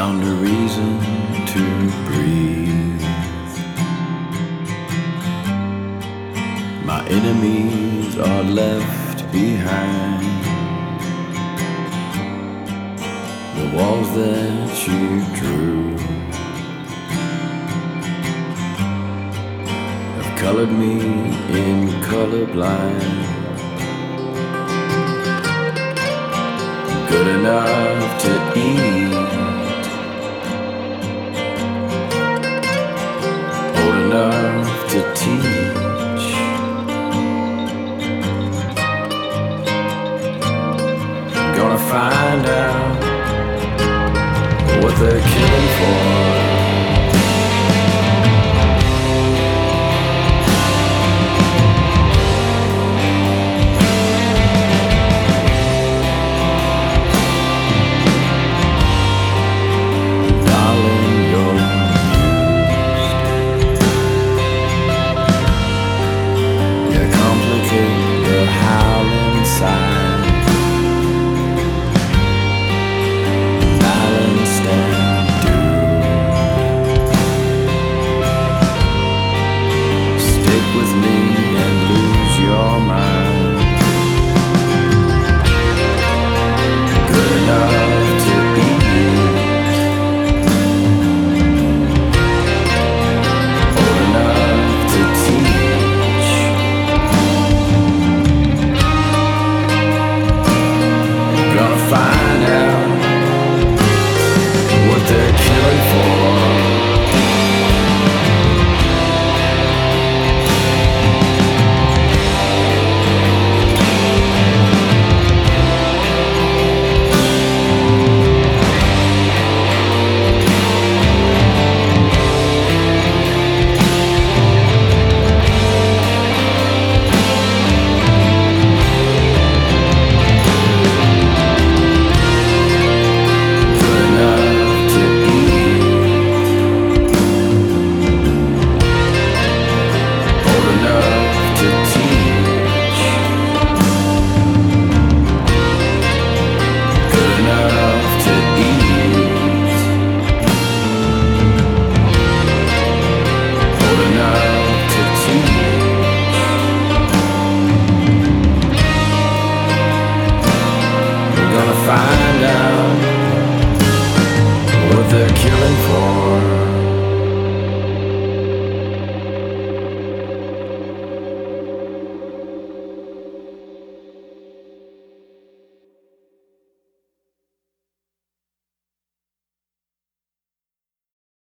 found a reason to breathe. My enemies are left behind. The walls that you drew have colored me in colorblind. Good enough to eat, old enough to teach. Gonna find out what they're killing for.